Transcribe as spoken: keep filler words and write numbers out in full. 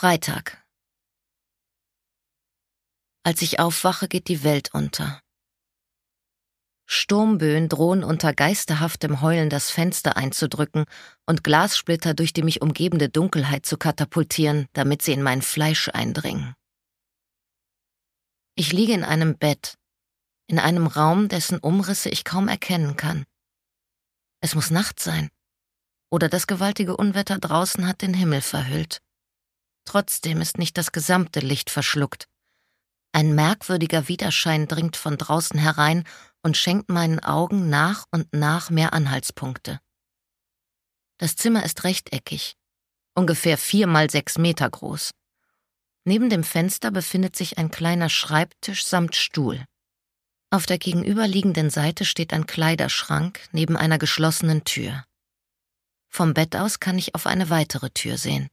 Freitag. Als ich aufwache, geht die Welt unter. Sturmböen drohen unter geisterhaftem Heulen das Fenster einzudrücken und Glassplitter durch die mich umgebende Dunkelheit zu katapultieren, damit sie in mein Fleisch eindringen. Ich liege in einem Bett, in einem Raum, dessen Umrisse ich kaum erkennen kann. Es muss Nacht sein, oder das gewaltige Unwetter draußen hat den Himmel verhüllt. Trotzdem ist nicht das gesamte Licht verschluckt. Ein merkwürdiger Widerschein dringt von draußen herein und schenkt meinen Augen nach und nach mehr Anhaltspunkte. Das Zimmer ist rechteckig, ungefähr vier mal sechs Meter groß. Neben dem Fenster befindet sich ein kleiner Schreibtisch samt Stuhl. Auf der gegenüberliegenden Seite steht ein Kleiderschrank neben einer geschlossenen Tür. Vom Bett aus kann ich auf eine weitere Tür sehen.